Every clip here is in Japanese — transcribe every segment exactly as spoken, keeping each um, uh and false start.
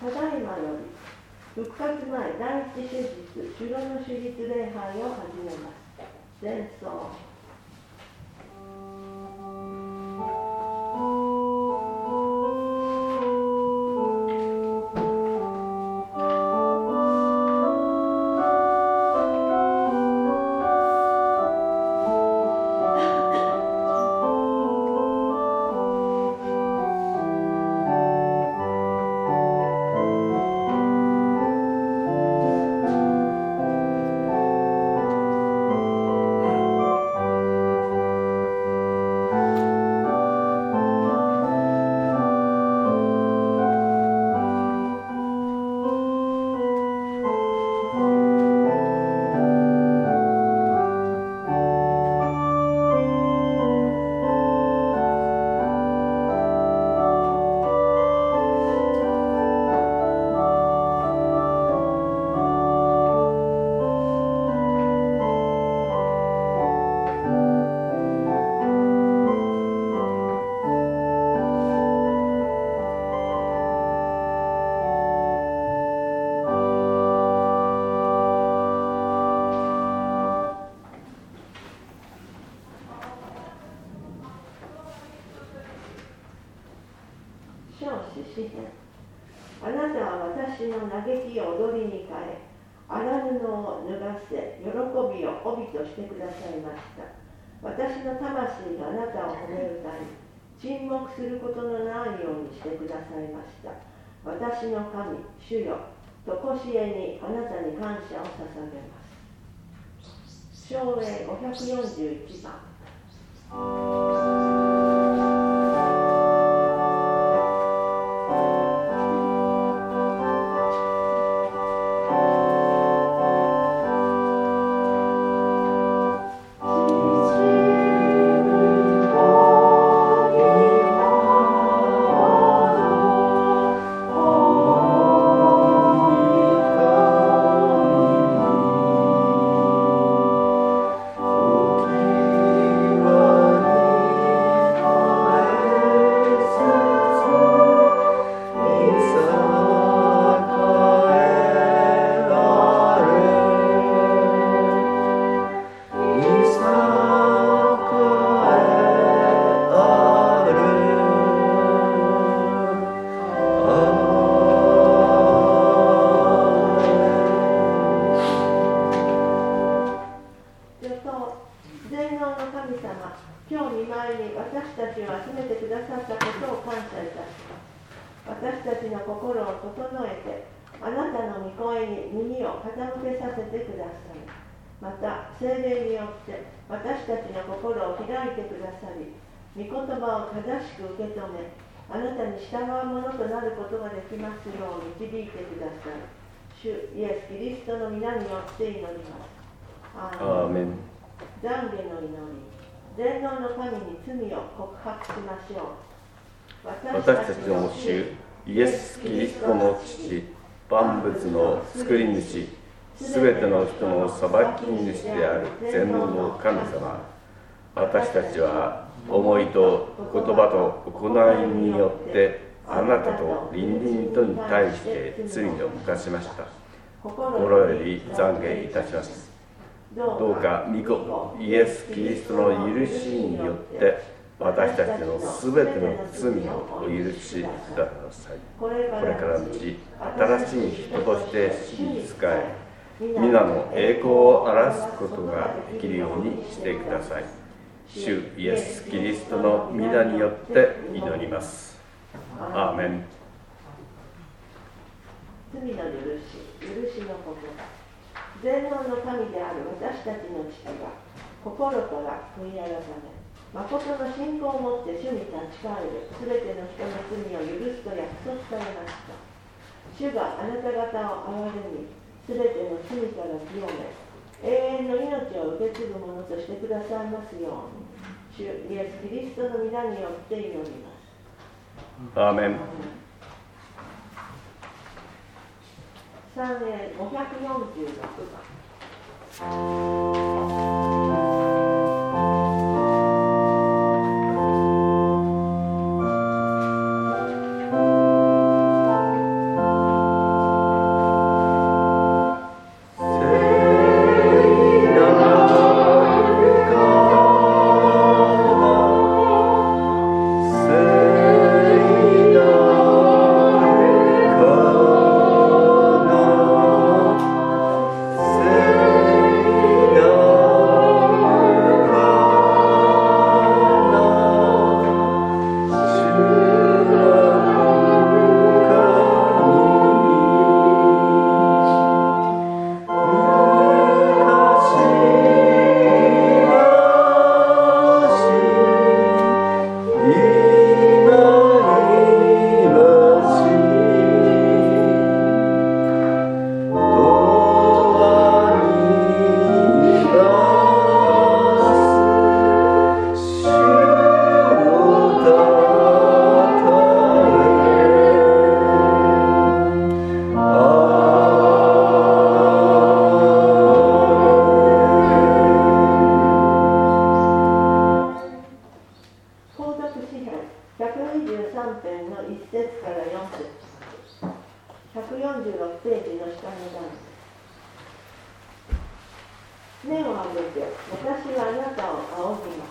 ただいまより復活前第一手術、主炉の手術礼拝を始めます。前奏。あなたは私の嘆きを踊りに変え、荒布を脱がせ、喜びを帯としてくださいました。私の魂があなたを褒め歌い、沈黙することのないようにしてくださいました。私の神、主よ、とこしえにあなたに感謝を捧げます。唱詠ごひゃくよんじゅういちばん。 私たちの主イエス・キリストの父、万物の作り主、すべての人の裁き主である全能の神様、私たちは思いと言葉と行いによってあなたと隣人とに対して罪を犯しました。心より懺悔いたします。どうか御子イエス・キリストの許しによって私たちのすべての罪をお許しください。これからのうち新しい人として主に仕え、皆の栄光を表すことができるようにしてください。主イエス・キリストの皆によって祈ります。アーメン。 罪の許し、許しのこと。全能の神である私たちの父が心から悔い改め、誠の信仰を持って主に立ち返るすべての人の罪を許すと約束されました。主があなた方を憐れみ、すべての罪から清め、永遠の命を受け継ぐものとしてくださいますように、主イエス・キリストの皆によって祈ります。 アーメン。 賛詠ごひゃくよんじゅうろくばん。 るさん編のいち節からよん節、ひゃくよんじゅうろくページの下の段です。目を上げて、私はあなたを仰ぎます。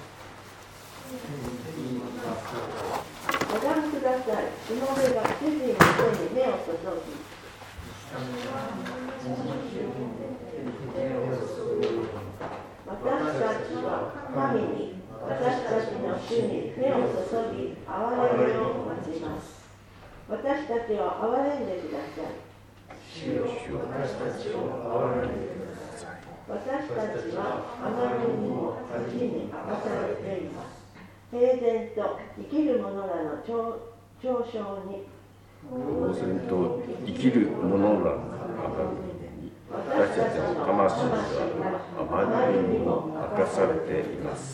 ご覧ください。しもべが主人の手に目を注ぎ、私たちは神に、私たちの主に目を注ぎ、憐れみを待ちます。私たちを憐れんでください。主よ、私たちを憐れんでください。私たちはあまりにも恥に明かされています。平然と生きる者らの嘲笑に、 平然と生きる者らの私たちの魂はあまりにも明かされています。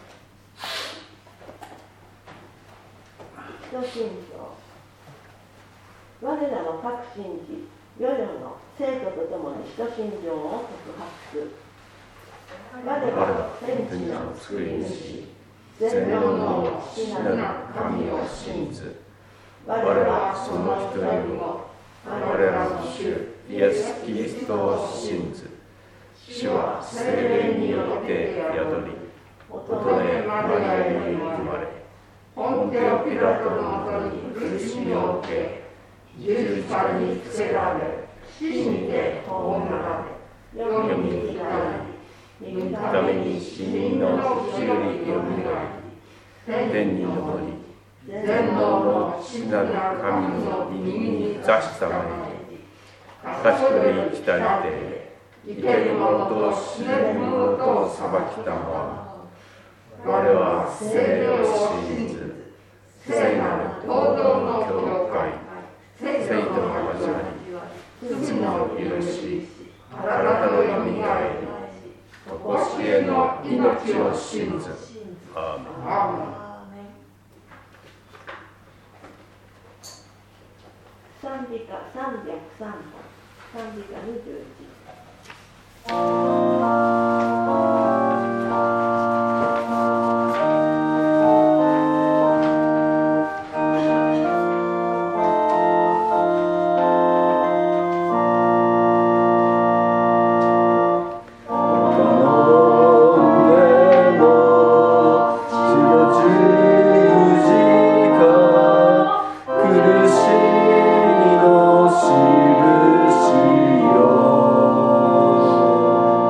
使徒信条。我らの各信じ、世々の生徒とともに使徒信条を告白する。我らは天地の作り主、全能の父なる神を信ず。我らはその一人を、我らの主イエス・キリストを信ず。主は聖霊によって宿り、乙女マリアに生まれ、ポンテオ・ピラトのもとに苦しみを受け、十字架につけられ、死にて葬られ、世に生かり、御ために死人のうちよりよみがえり、天に昇り、全能の父なる神の右に座したまで、確かに生きたりて、生ける者と死ねる者と裁きたまわ。我は聖霊を信ず、聖なる統合の教会、聖との交わり、罪の許し、体のよみがえり、とこしえの命を信ず。アーメン。賛美歌さんびゃくさんばん、賛美歌にじゅういち。 苦しみの印よ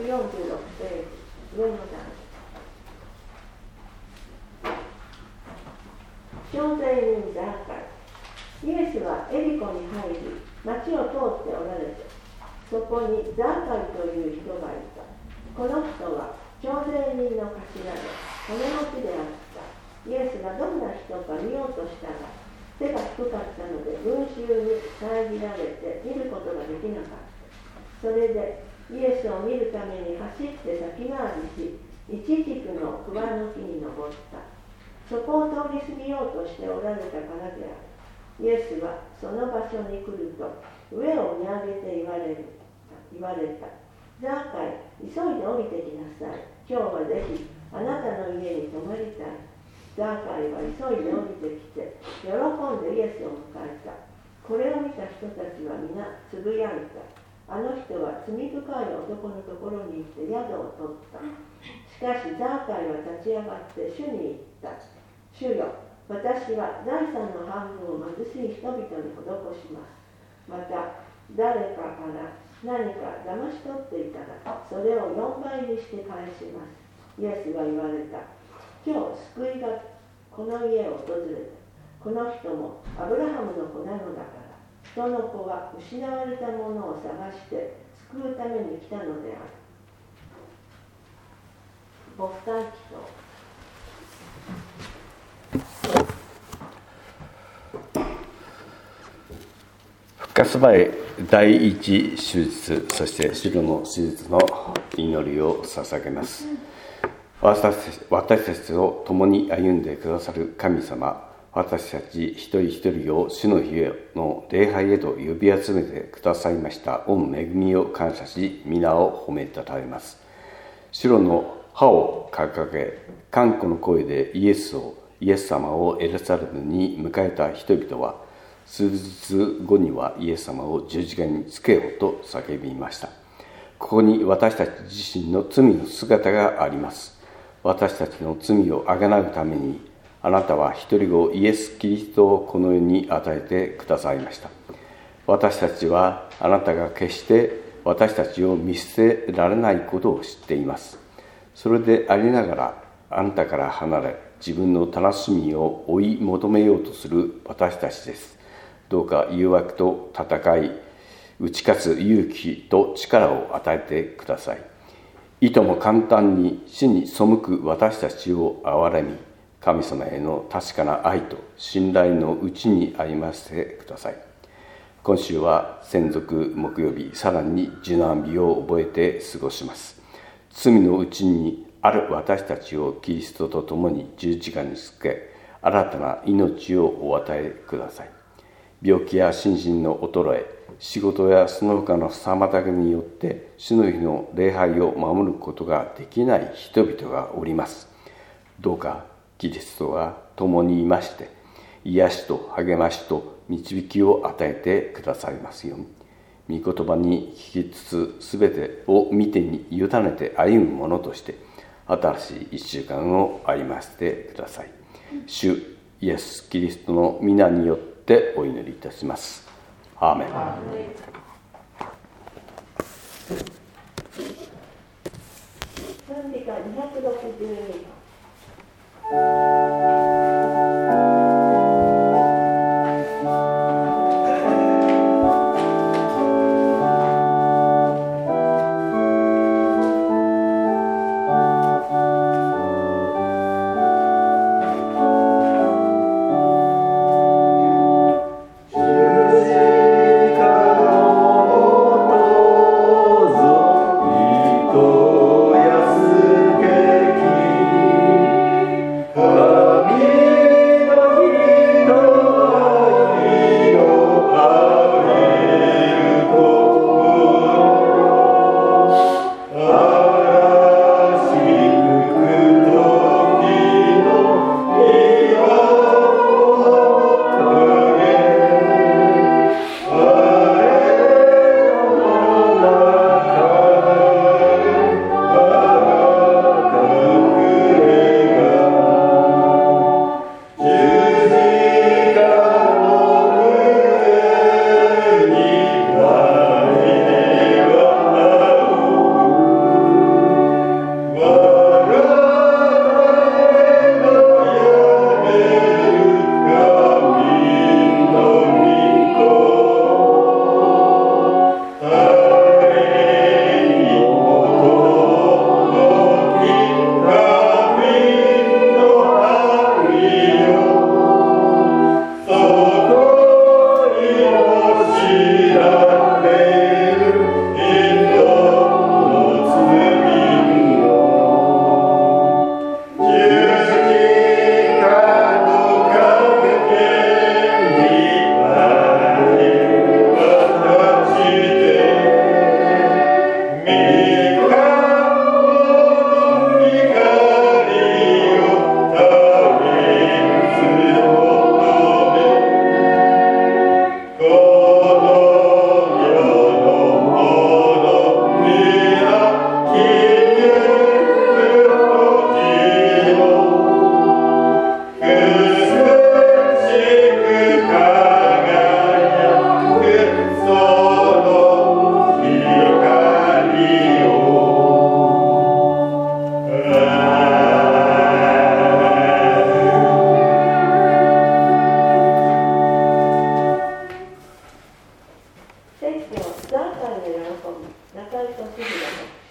ひゃくよんじゅうろくページ、上の段。徴税人ザーカイ。イエスはエリコに入り、町を通っておられて、そこにザーカイという人がいた。この人は徴税人の頭で、金持ちであった。イエスがどんな人か見ようとしたが、背が低かったので群衆に遮られて見ることができなかった。それでイエスを見るために走って先回りし、イチジクの桑の木に登った。そこを通り過ぎようとしておられたからである。イエスはその場所に来ると、上を見上げて言われる言われた。ザーカイ、急いで降りてきなさい。今日はぜひあなたの家に泊まりたい。ザーカイは急いで降りてきて、喜んでイエスを迎えた。これを見た人たちは皆つぶやいた。あの人は罪深い男のところに行って宿を取った。しかしザーカイは立ち上がって主に言った。主よ、私は財産の半分を貧しい人々に施します。また誰かから何か騙し取っていたら、それをよんばいにして返します。イエスは言われた。今日救いがこの家を訪れた。この人もアブラハムの子なのだから、人の子は失われたものを探して救うために来たのである。勃発祈祷。 復活前第一手術、そして主の手術の祈りを捧げます。私たちと共に歩んでくださる神様、私たち一人一人を主の日への礼拝へと呼び集めてくださいました御恵みを感謝し、皆を褒めたたえます。白の歯を掲げ、歓呼の声でイエスをイエス様をエルサレムに迎えた人々は、数日後にはイエス様を十字架につけようと叫びました。ここに私たち自身の罪の姿があります。私たちの罪をあがなうために、あなたは一人子イエス・キリストをこの世に与えてくださいました。私たちはあなたが決して私たちを見捨てられないことを知っています。それでありながら、あなたから離れ、自分の楽しみを追い求めようとする私たちです。どうか誘惑と戦い、打ち勝つ勇気と力を与えてください。いとも簡単に主に背く私たちを憐れみ、神様への確かな愛と信頼のうちに歩ませてください。今週は専属木曜日、さらに受難日を覚えて過ごします。罪のうちにある私たちをキリストと共に十字架につけ、新たな命をお与えください。病気や心身の衰え、仕事やその他の妨げによって主の日の礼拝を守ることができない人々がおります。どうかキリストが共にいまして、癒しと励ましと導きを与えてくださいますように。御言葉に聞きつつ、すべてを見てに委ねて歩む者として、新しい一週間を歩ませてください。主イエス・キリストの皆によってお祈りいたします。アーメン。 賛美歌にひゃくろくじゅうに。 安けき杉谷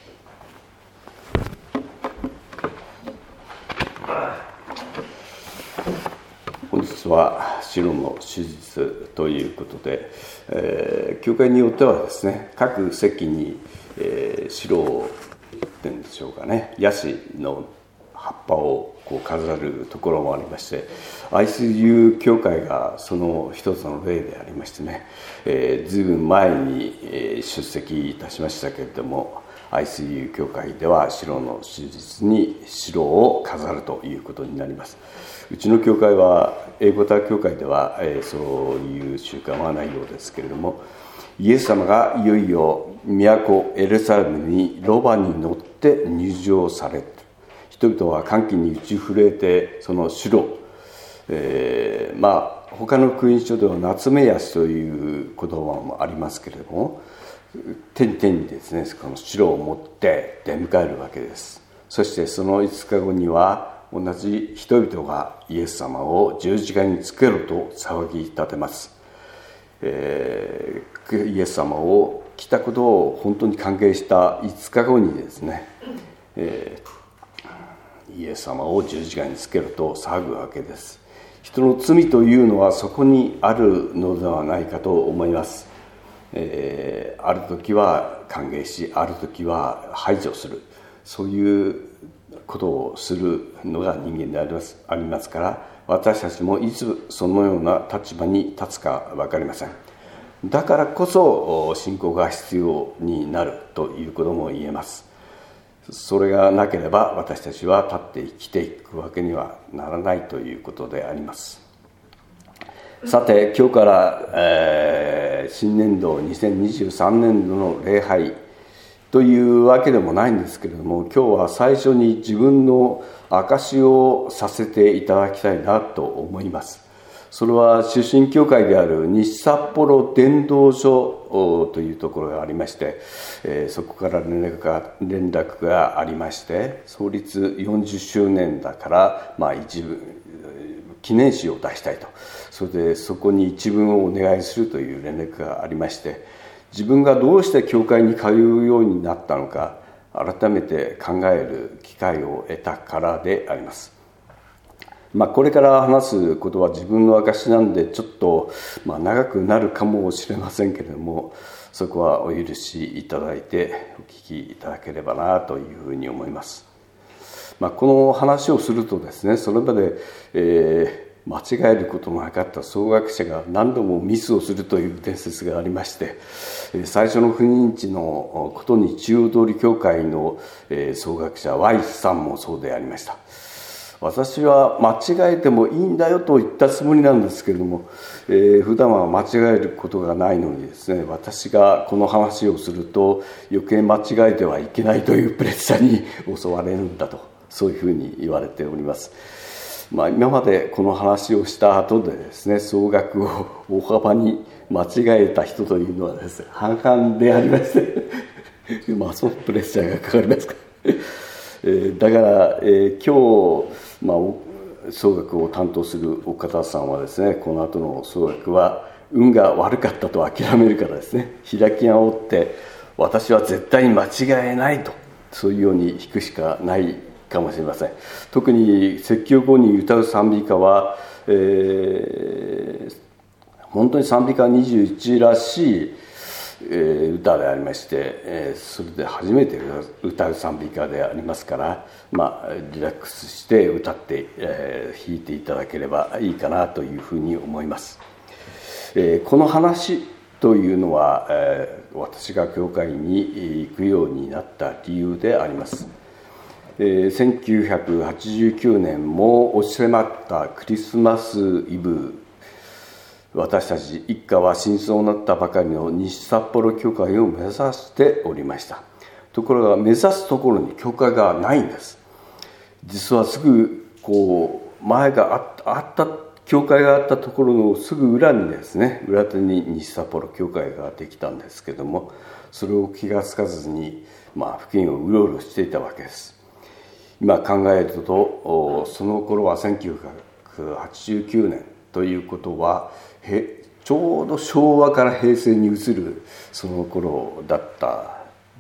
本日は城の手術ということで、えー、教会によってはですね、各席に、えー、城をっていうんでしょうかね、ヤシの葉っぱをこう飾るところもありまして、 アイシーユー 教会がその一つの例でありましてね、えー、ずいぶん前に、えー、出席いたしましたけれども、 アイシーユー 教会では城の手術に城を飾るということになります。うちの教会は英語タ教会では、えー、そういう習慣はないようですけれども、イエス様がいよいよ都エルサレムにロバに乗って入場され、人々は歓喜に打ち震えて、その城、えー、まあ他の福音書では夏目安という言葉もありますけれども、手に手にですね、この城を持って出迎えるわけです。そしてそのいつかごには同じ人々がイエス様を十字架につけろと騒ぎ立てます。えー、イエス様を来たことを本当に歓迎したいつかごにですね、えー、イエス様を十字架につけろと騒ぐわけです。人の罪というのはそこにあるのではないかと思います。えー、ある時は歓迎し、ある時は排除する、そういうことをするのが人間であります、ありますから、私たちもいつそのような立場に立つか分かりません。だからこそ信仰が必要になるということも言えます。それがなければ私たちは立って生きていくわけにはならないということであります。さて、今日から、えー、新年度にせんにじゅうさんねんどの礼拝というわけでもないんですけれども、今日は最初に自分の証をさせていただきたいなと思います。それは出身教会である西札幌伝道所というところがありまして、えー、そこから連絡が、連絡がありまして、創立よんじゅっしゅうねんだから、まあ、一部記念誌を出したいと、それでそこに一文をお願いするという連絡がありまして、自分がどうして教会に通うようになったのか改めて考える機会を得たからであります。まあ、これから話すことは自分の証なんでちょっと、まあ、長くなるかもしれませんけれども、そこはお許しいただいてお聞きいただければなというふうに思います。まあ、この話をするとですね、それまで、えー間違えることのなかった創学者が何度もミスをするという伝説がありまして、最初の不妊地のことに中央通り教会の創学者 Y さんもそうでありました。私は間違えてもいいんだよと言ったつもりなんですけれども、えー、普段は間違えることがないのにですね、私がこの話をすると余計間違えてはいけないというプレッシャーに襲われるんだと、そういうふうに言われております。まあ、今までこの話をした後でですね、総額を大幅に間違えた人というのはですね、半々でありましてまあそのプレッシャーがかかりますから、えー、だから、えー、今日、まあ、総額を担当する岡田さんはですね、この後の総額は運が悪かったと諦めるからですね、開き直って私は絶対に間違えないと、そういうように弾くしかないかもしれません。特に説教後に歌う賛美歌は、えー、本当に賛美歌にじゅういちらしい、えー、歌でありまして、えー、それで初めて歌う賛美歌でありますから、まあ、リラックスして歌って、えー、弾いていただければいいかなというふうに思います。えー、この話というのは、えー、私が教会に行くようになった理由であります。せんきゅうひゃくはちじゅうきゅうねんも押し迫ったクリスマスイブ、私たち一家は新装になったばかりの西札幌教会を目指しておりました。ところが目指すところに教会がないんです。実はすぐこう前があった教会があったところのすぐ裏にですね、裏手に西札幌教会ができたんですけども、それを気がつかずに、まあ、付近をうろうろしていたわけです。今考えると、その頃はせんきゅうひゃくはちじゅうきゅうねんということはちょうど昭和から平成に移るその頃だった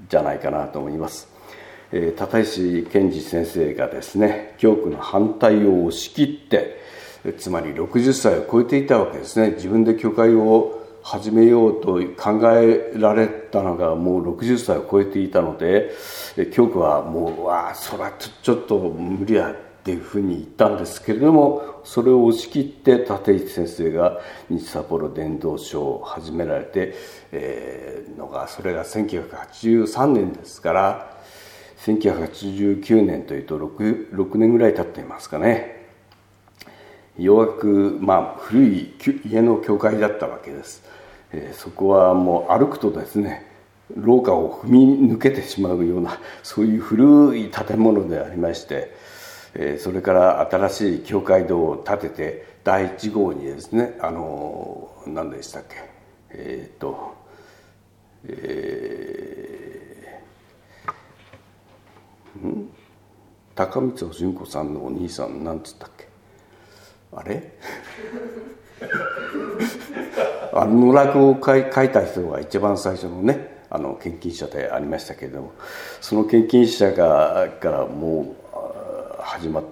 じゃないかなと思います。えー、立石健二先生がですね、教区の反対を押し切って、つまりろくじゅっさいを超えていたわけですね。自分で教会を始めようと考えられたのがもうろくじゅっさいを超えていたので、教区はもう、わあ、それはちょっと無理やっていうふうに言ったんですけれども、それを押し切って立石先生が日札幌伝道書を始められて、えー、のが、それがせんきゅうひゃくはちじゅうさんねんですから、せんきゅうひゃくはちじゅうきゅうねんというと 6, 6年ぐらい経っていますかね。ようやく、まあ、古い家の教会だったわけです。えー、そこはもう歩くとですね、廊下を踏み抜けてしまうような、そういう古い建物でありまして、えー、それから新しい教会堂を建てて、だいいち号にですね、あのー、何でしたっけ、えー、っと、えー、ん高光純子さんのお兄さん、なんつったっけ、あれあの野楽を書いた人が一番最初のね、あの献金者でありましたけれども、その献金者がからもう始まって、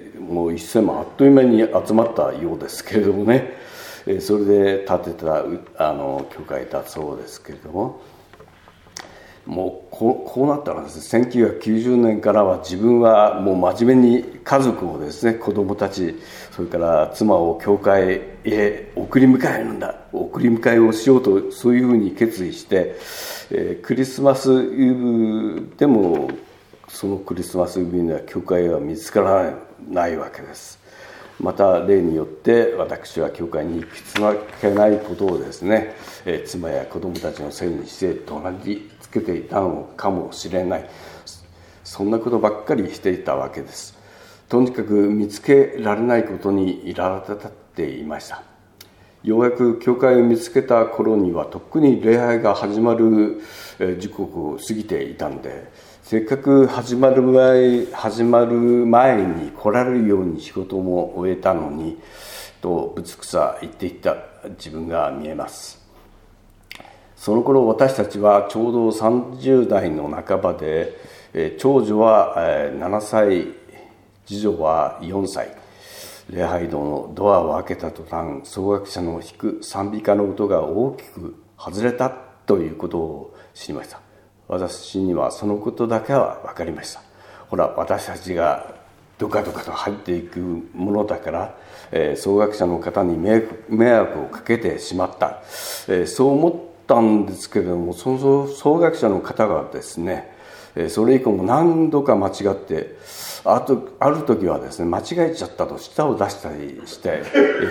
もうせんまんあっという間に集まったようですけれどもね、それで建てたあの教会だそうですけれども、もうこ う, こうなったらですね、せんきゅうひゃくきゅうじゅうねんからは自分はもう真面目に家族をですね、子供たち、それから妻を教会へ送り迎えるんだ、送り迎えをしようと、そういうふうに決意して、えー、クリスマスイブでもそのクリスマスイブには教会は見つからないわけです。また例によって私は教会に行きつけないことをですね、えー、妻や子供たちのせいにして怒鳴りつけていたのかもしれない、そんなことばっかりしていたわけです。とにかく見つけられないことに苛立っていました。ようやく教会を見つけた頃には、とっくに礼拝が始まる時刻を過ぎていたんで、せっかく始まる前始まる前に来られるように仕事も終えたのにとぶつくさ言っていった自分が見えます。その頃私たちはちょうどさんじゅう代の半ばで、長女はななさい、次女はよんさい。礼拝堂のドアを開けた途端、奏楽者の弾く賛美歌の音が大きく外れたということを知りました。私にはそのことだけは分かりました。ほら、私たちがどかどかと入っていくものだから、えー、奏楽者の方に迷惑、迷惑をかけてしまった、えー、そう思ったんですけれども、その奏楽者の方がですね、えー、それ以降も何度か間違ってあとある時はですね、間違えちゃったと舌を出したりして、えー、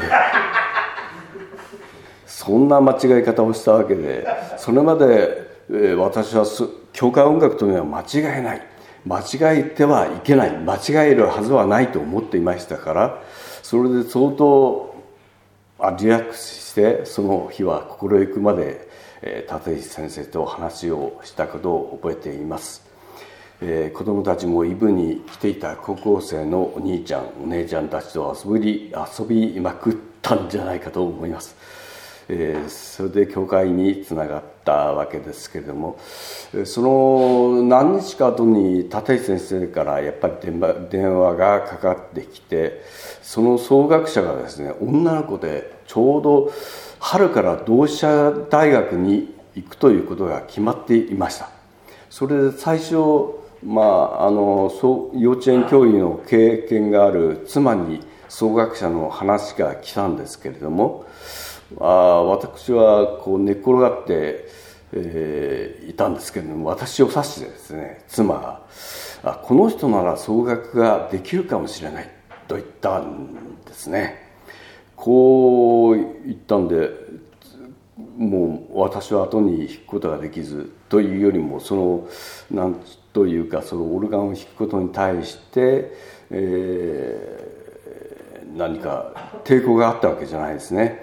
そんな間違い方をしたわけで、それまで私は教会音楽というのは間違えない、間違えてはいけない、間違えるはずはないと思っていましたから、それで相当リラックスして、その日は心ゆくまで立石先生と話をしたことを覚えています。えー、子供たちもイブに来ていた高校生のお兄ちゃんお姉ちゃんたちと遊び遊びまくったんじゃないかと思います。えー、それで教会につながったわけですけれども、その何日か後に立石先生からやっぱり電話、電話がかかってきて、その奏楽者がですね、女の子でちょうど春から同志社大学に行くということが決まっていました。それで最初、まあ、あの幼稚園教諭の経験がある妻に奏楽者の話が来たんですけれども、あ私はこう寝っ転がって、えー、いたんですけれども、私を指してですね、妻があこの人なら奏楽ができるかもしれないと言ったんですね。こう言ったんで、もう私は後に弾くことができずというよりも、そのなんというか、そのオルガンを弾くことに対して、えー、何か抵抗があったわけじゃないですね。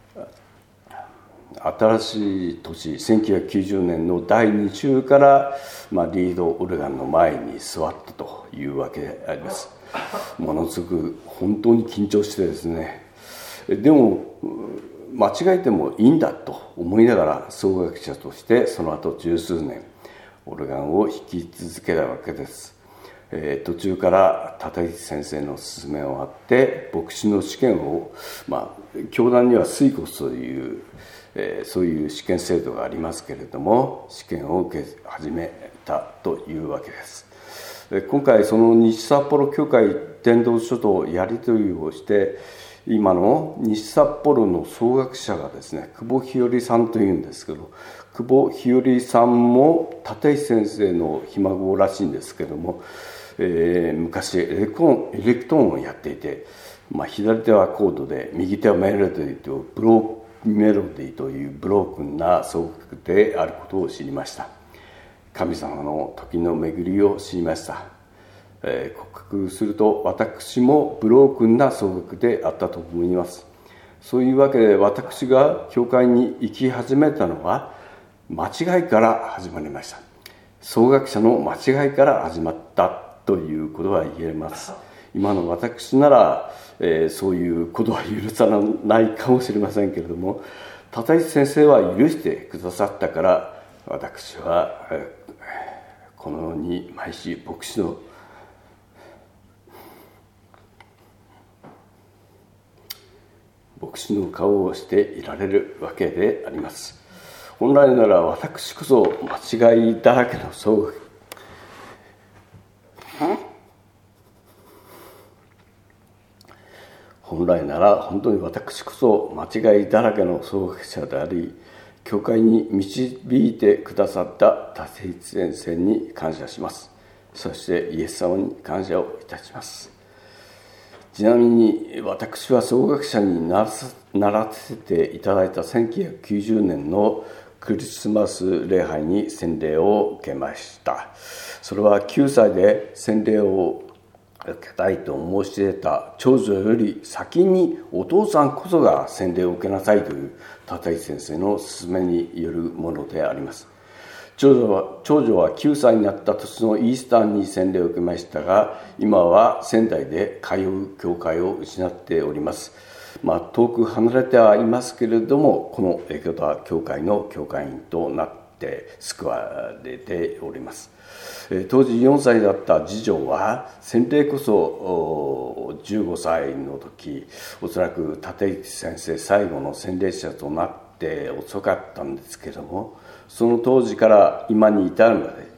新しい年せんきゅうひゃくきゅうじゅうねんのだいに週から、まあ、リードオルガンの前に座ったというわけであります。ものすごく本当に緊張してですね、でも間違えてもいいんだと思いながら奏楽者としてその後十数年オルガンを弾き続けたわけです。えー、途中から立石先生の勧めをあって牧師の試験を、まあ、教団には水骨という、えー、そういう試験制度がありますけれども、試験を受け始めたというわけです。今回その西札幌教会伝道書とやり取りをして、今の西札幌の総学者がですね、久保日和さんというんですけど、久保日和さんも立石先生のひ孫らしいんですけども、えー、昔エレクトーン、エレクトーンをやっていて、まあ、左手はコードで右手はメロディーとブローメロディーというブロークンな奏楽であることを知りました。神様の時の巡りを知りました。えー、告白すると、私もブロークンな奏楽であったと思います。そういうわけで、私が教会に行き始めたのは間違いから始まりました。奏楽者の間違いから始まったということは言えます。今の私なら、えー、そういうことは許さないかもしれませんけれども、立石先生は許してくださったから、私は、えー、このように毎週牧師の牧師の顔をしていられるわけであります。本来なら私こそ間違いだらけの奏楽、本来なら本当に私こそ間違いだらけの奏楽者であり、教会に導いてくださった立石先生に感謝します。そしてイエス様に感謝をいたします。ちなみに私は奏楽者にならせていただいたせんきゅうひゃくきゅうじゅうねんのクリスマス礼拝に洗礼を受けました。それはきゅうさいで洗礼を受けたいと申し出た長女より先にお父さんこそが洗礼を受けなさいという立石先生の勧めによるものであります。長女は、長女はきゅうさいになった年のイースターに洗礼を受けましたが、今は仙台で通う教会を失っております。まあ、遠く離れてはいますけれども、このエクダ教会の教会員となって救われております。当時よんさいだった次女は洗礼こそじゅうごさいの時、おそらく立石先生最後の洗礼者となって遅かったんですけれども、その当時から今に至るまで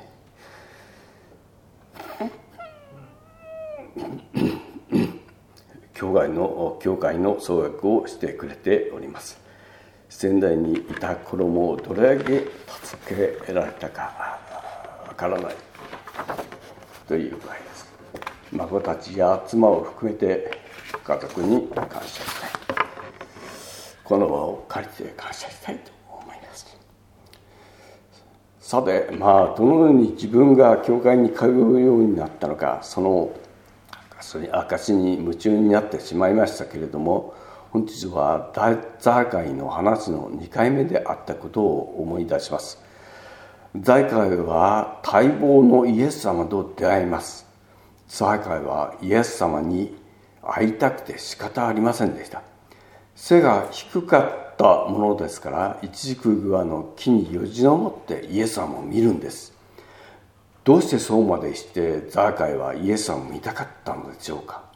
教会の教会の奏楽をしてくれております。仙台にいた頃もどれだけ助けられたかわからないという場合です。孫たちや妻を含めて家族に感謝したい。この場を借りて感謝したいと思います。さて、まあどのように自分が教会に通うようになったのか、その証に夢中になってしまいましたけれども、本日はザーカイの話のにかいめであったことを思い出します。ザーカイは待望のイエス様と出会います。ザーカイはイエス様に会いたくて仕方ありませんでした。背が低かったものですから、イチジクグアの木によじ登ってイエス様を見るんです。どうしてそうまでしてザーカイはイエス様を見たかったのでしょうか。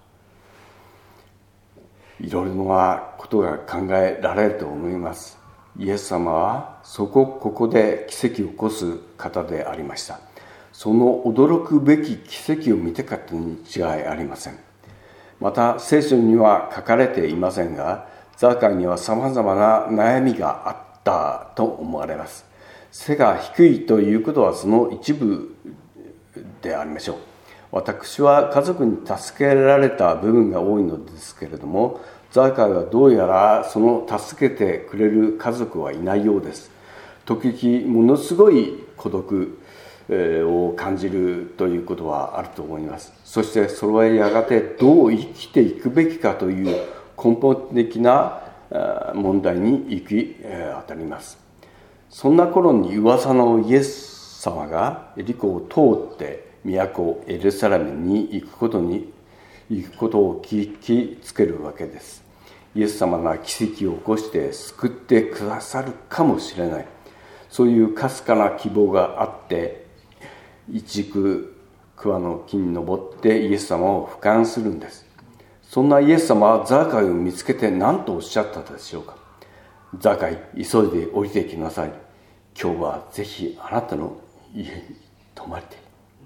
いろいろなことが考えられると思います。イエス様はそこここで奇跡を起こす方でありました。その驚くべき奇跡を見たかったに違いありません。また聖書には書かれていませんが、ザーカイにはさまざまな悩みがあったと思われます。背が低いということはその一部でありましょう。私は家族に助けられた部分が多いのですけれども、ザーカイはどうやらその助けてくれる家族はいないようです。時々ものすごい孤独を感じるということはあると思います。そしてそれはやがてどう生きていくべきかという根本的な問題に行き当たります。そんな頃に噂のイエス様がエリコを通って都エルサレムに行くことに行くことを聞きつけるわけです。イエス様が奇跡を起こして救ってくださるかもしれない。 そういうかすかな希望があって一軸桑の木に登ってイエス様を俯瞰するんです。そんなイエス様はザーカイを見つけて何とおっしゃったでしょうか。ザーカイ、急いで降りてきなさい。今日はぜひあなたの家に泊まりたい。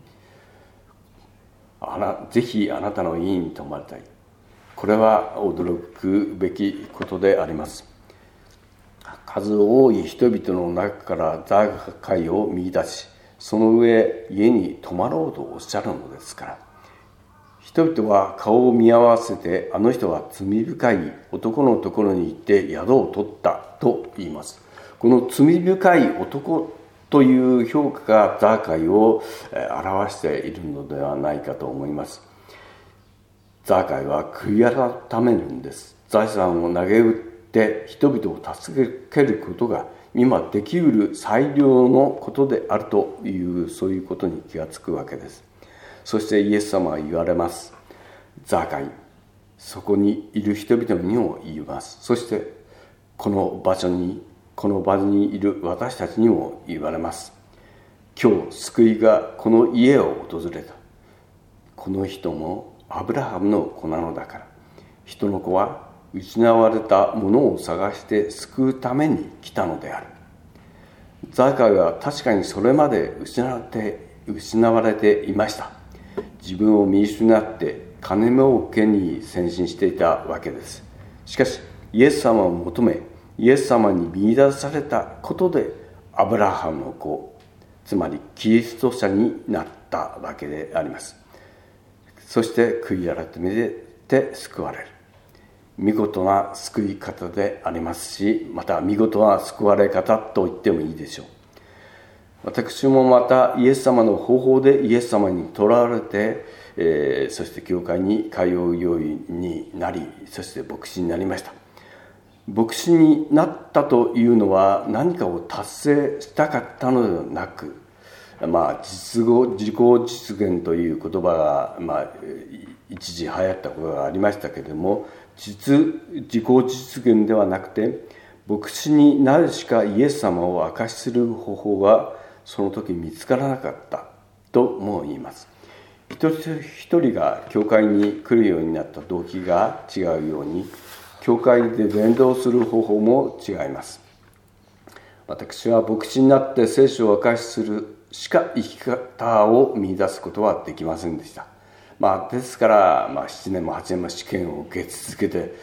あなぜひあなたの家に泊まりたい。これは驚くべきことであります。数多い人々の中からザーカイを見出し、その上家に泊まろうとおっしゃるのですから。人々は顔を見合わせて、あの人は罪深い男のところに行って宿を取ったと言います。この罪深い男という評価がザーカイを表しているのではないかと思います。ザーカイは悔い改めるんです。財産を投げ打って人々を助けることが今できうる最良のことであるという、そういうことに気がつくわけです。そしてイエス様は言われます。ザーカイ、そこにいる人々にも言います。そしてこの場所にこの場にいる私たちにも言われます。今日救いがこの家を訪れた。この人もアブラハムの子なのだから。人の子は失われたものを探して救うために来たのである。ザーカイは確かにそれまで失われて失われていました。自分を見失って金儲けに専心していたわけです。しかしイエス様を求め、イエス様に見出されたことでアブラハムの子、つまりキリスト者になったわけであります。そして悔い改めて救われる。見事な救い方でありますし、また見事な救われ方と言ってもいいでしょう。私もまたイエス様の方法でイエス様にとらわれて、えー、そして教会に通うようになり、そして牧師になりました。牧師になったというのは何かを達成したかったのではなく、まあ、実語自己実現という言葉が、まあ、一時流行ったことがありましたけれども、実自己実現ではなくて、牧師になるしかイエス様を証しする方法がその時見つからなかったとも言います。一人一人が教会に来るようになった動機が違うように、教会で伝道する方法も違います。私は牧師になって聖書を証しするしか生き方を見出すことはできませんでした。まあ、ですから、まあ、ななねんもはちねんも試験を受け続けて、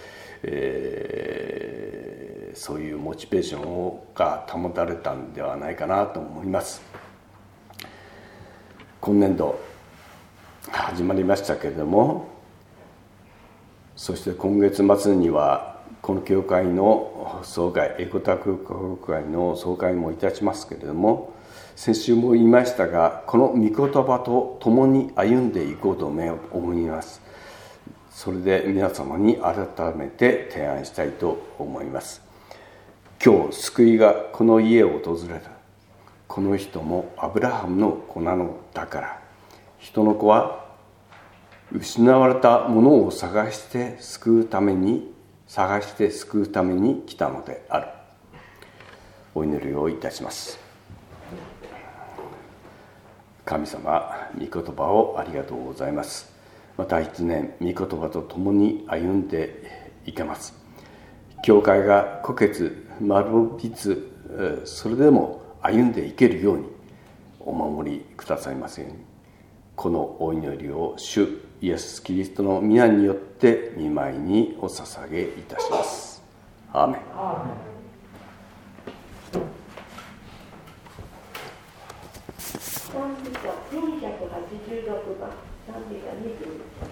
えー、そういうモチベーションが保たれたんではないかなと思います。今年度始まりましたけれども、そして今月末にはこの教会の総会、エコタク教会の総会もいたしますけれども、先週も言いましたが、この御言葉と共に歩んでいこうと思います。それで皆様に改めて提案したいと思います。今日救いがこの家を訪れた。この人もアブラハムの子なのだから。人の子は失われたものを探して救うために探して救うために来たのである。お祈りをいたします。神様、御言葉をありがとうございます。また一年、御言葉と共に歩んでいけます。教会が虎穴丸筆、それでも歩んでいけるようにお守りくださいますように。このお祈りを主イエス・キリストの皆によって御前にお捧げいたします。アーメン。 賛美歌よんひゃくはちじゅうろくばん、賛美歌にじゅういち。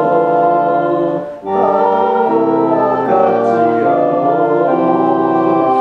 「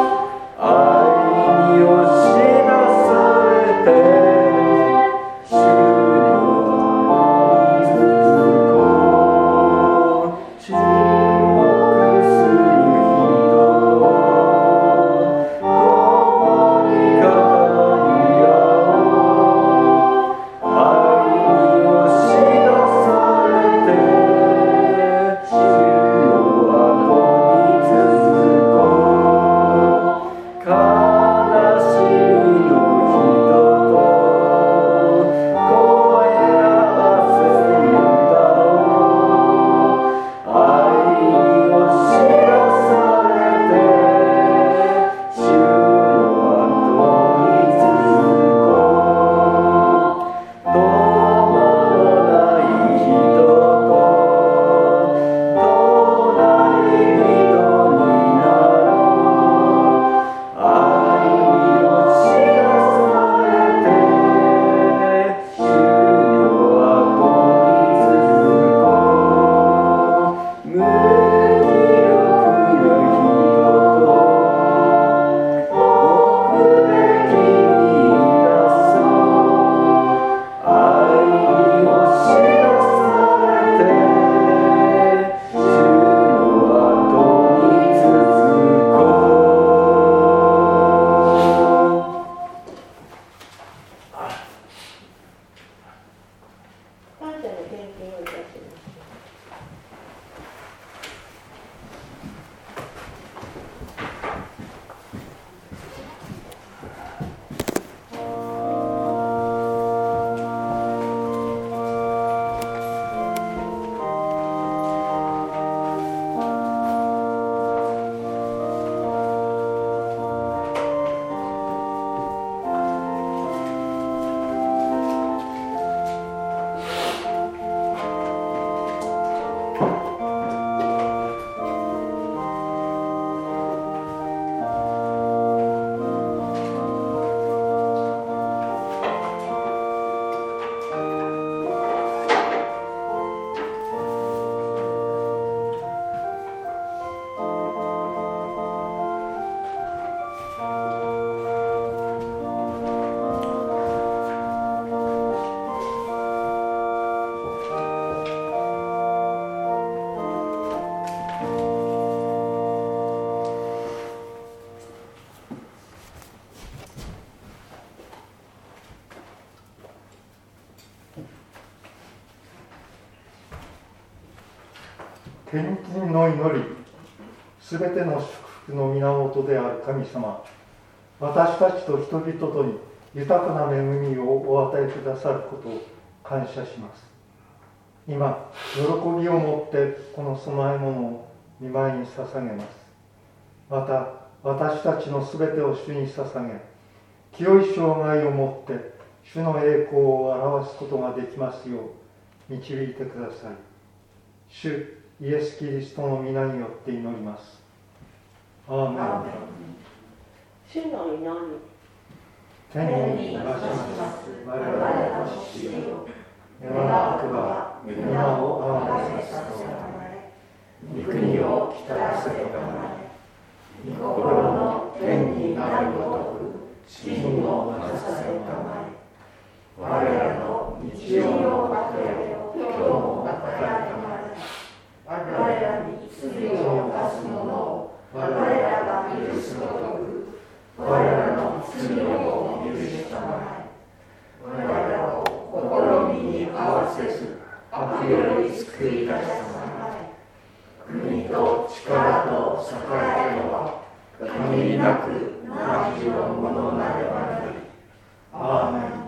献金の祈り、すべての祝福の源である神様、私たちと人々とに豊かな恵みをお与えくださることを感謝します。今、喜びを持ってこの供え物を御前に捧げます。また、私たちのすべてを主に捧げ、清い生涯をもって主の栄光を表すことができますよう導いてください。主イエス・キリストの皆によって祈ります。アーメン。 主の祈り。 天にいらっしゃいます我々の父よ、願わくば皆をあわせさせたまえ、御国を来たらせたまえ、御心の天になるごとく地にもなさせたまえ。我らの日曜の糧を今日も与えたまえ。我らに罪を犯す者を我らが許すごとく我らの罪を許したまえ。我らを試みに合わせず悪より救い出したまえ。国と力と栄えは限りなく汝のものなればなり。アーメン。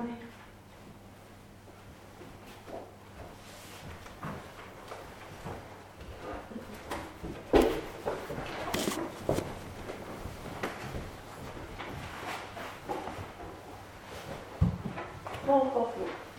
報告。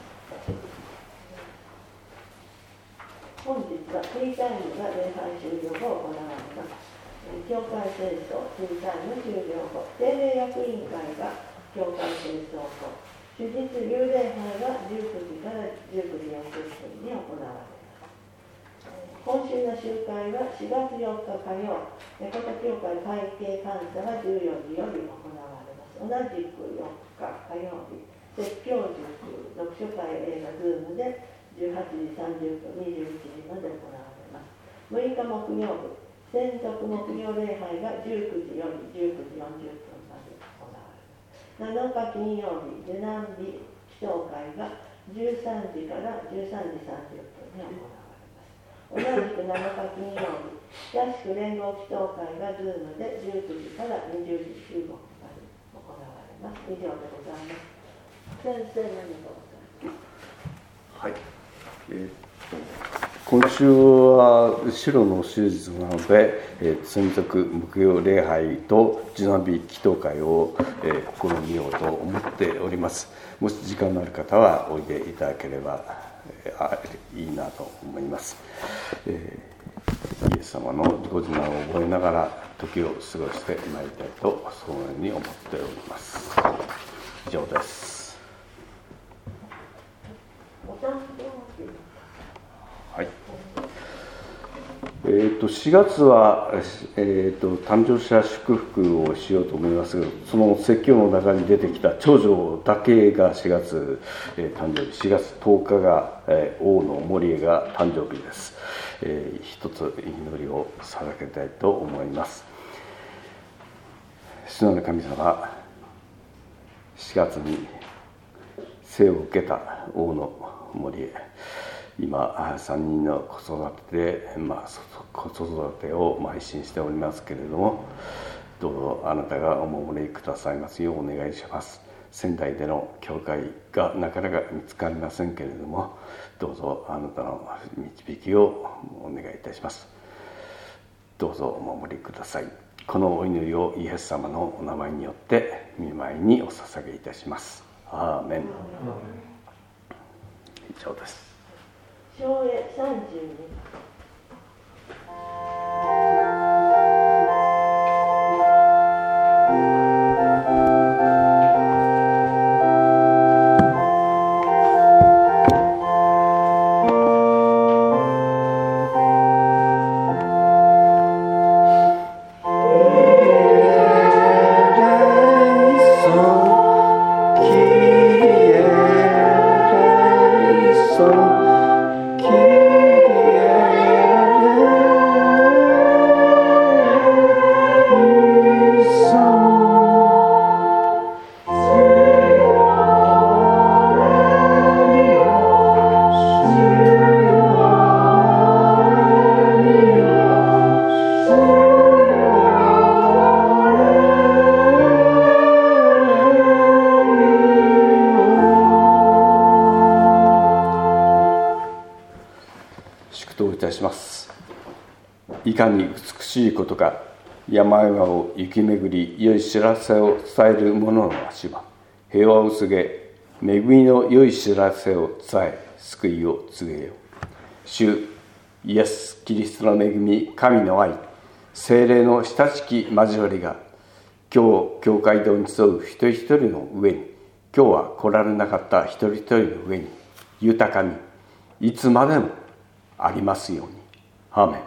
本日はティータイムが礼拝終了後行われます。教会清掃、ティータイム終了後、定例役員会が教会清掃後、主日幽霊杯がじゅうくじからじゅうくじよんじゅっぷんに行われます。今週の集会はしがつよっか火曜、根本教会会計監査がじゅうよじより行われます。同じくよっか火曜日、説教塾読書会映画ズームでじゅうはちじさんじゅっぷん、にじゅういちじまで行われます。むいか木曜日、専属木曜礼拝がじゅうくじよりじゅうくじよんじゅっぷんまで行われます。なのか金曜日、受難日祈祷会がじゅうさんじからじゅうさんじさんじゅっぷんに行われます。同じくなのか金曜日、親しく連合祈祷会がズームでじゅうくじからにじゅうじじゅうごふんまで行われます。以上でございます。先生、何かございますか。 はい、えー、今週は白の手術なので、えー、専属木曜礼拝と受難日祈祷会を、えー、試みようと思っております。もし時間のある方はおいでいただければ、えー、いいなと思います。えー、イエス様のご受難を覚えながら時を過ごしてまいりたいとそのように思っております。以上です。はい、えー、としがつは、えー、と誕生者祝福をしようと思いますが、その説教の中に出てきた長女だけがしがつ、えー、誕生日、しがつとおかが、えー、王の森江が誕生日です。えー、一つ祈りを捧げたいと思います。主なる神様、しがつに生を受けた王の森へ、今さんにんの子育てで、まあ、子育てを邁進しておりますけれども、どうぞあなたがお守りくださいますようお願いします。仙台での教会がなかなか見つかりませんけれども、どうぞあなたの導きをお願いいたします。どうぞお守りください。このお祈りをイエス様のお名前によって御前にお捧げいたします。アーメン。以上です。 昭栄さんじゅうに。 Kyrie いたします。いかに美しいことか、山々を行き巡り良い知らせを伝える者の足は平和を告げ、恵みの良い知らせを伝え、救いを告げよう。主イエス・キリストの恵み、神の愛、聖霊の親しき交わりが今日教会堂に集う一人一人の上に、今日は来られなかった一人一人の上に豊かにいつまでもありますように。アーメン。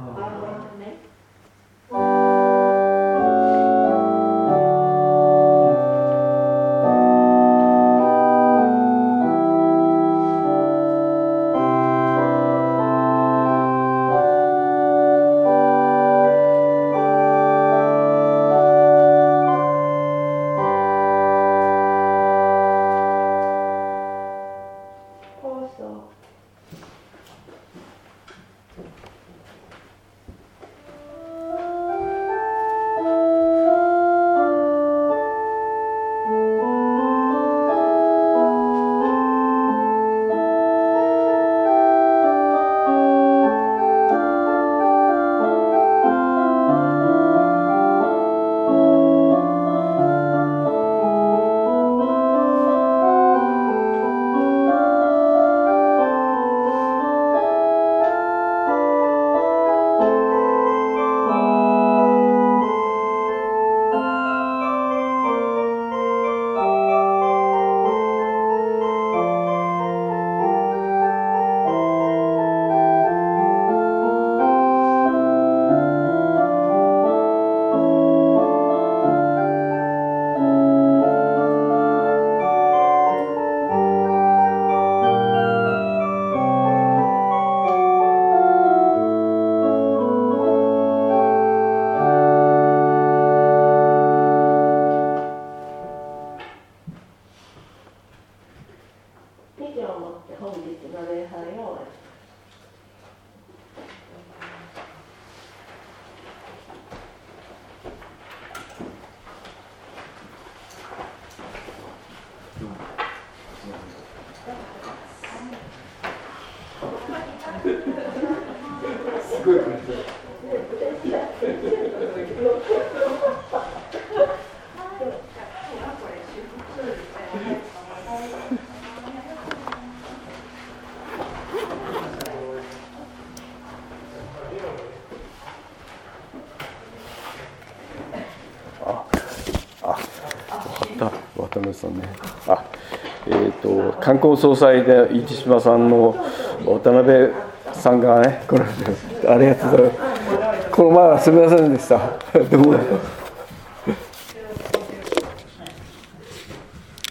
渡辺さんね、あ、えーと、観光総裁で市島さんの渡辺さんがね来られて、ありがとうございます。この前はすみませんでした。どうも